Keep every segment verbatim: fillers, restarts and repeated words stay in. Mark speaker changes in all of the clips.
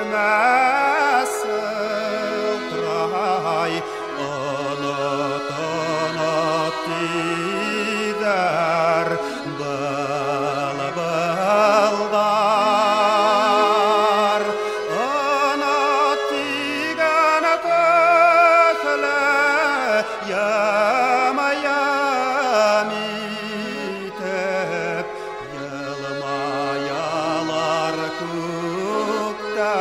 Speaker 1: bilmez ıltıray Anıt anıt gider bıl bıldar Anıt digene tökle yama yam itep yılmayalar kukta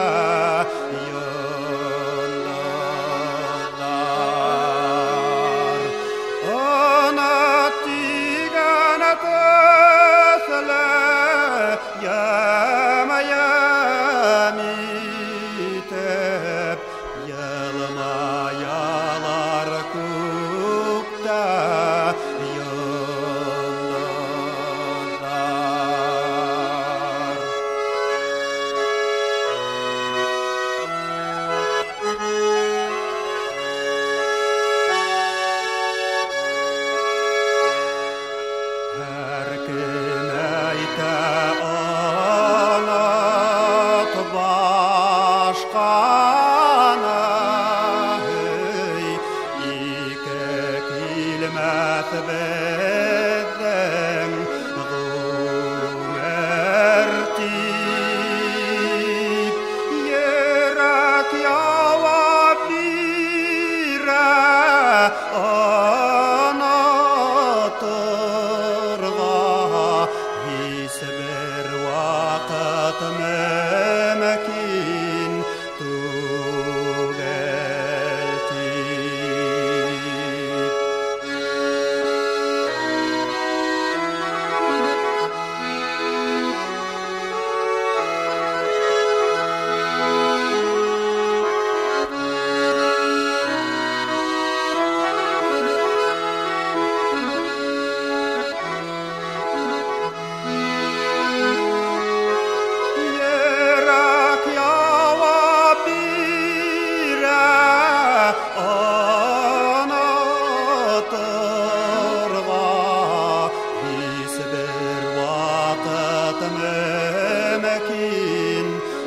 Speaker 1: yollar Anıt digene tökle yama yam itep yılmayalar kukta yollar Her kim eyte anıt başkana hey, İki kilmet bedden mertip Yürek yavap bire anatırga His bir vakit memekin tugeltip Yürek yavap bire anatırga His bir vakit memekin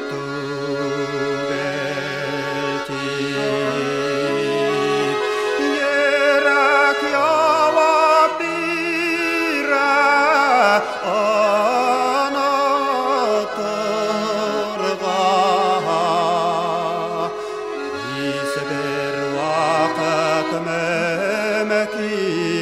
Speaker 1: tugeltip Yürek yavap bire anatırga His bir vakit memekin